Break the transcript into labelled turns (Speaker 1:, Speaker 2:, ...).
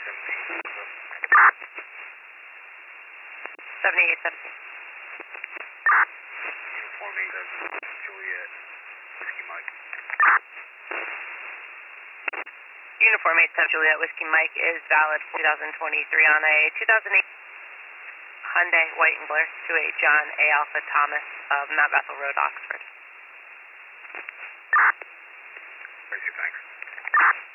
Speaker 1: 7817.
Speaker 2: Uniform 8 Juliet, Whiskey Mike.
Speaker 1: Uniform 87 Juliet Whiskey Mike is valid for 2023 on a 2008 Hyundai White and Blair to a John A. Alpha Thomas of Mount Bethel Road, Oxford.
Speaker 2: Basic, thanks.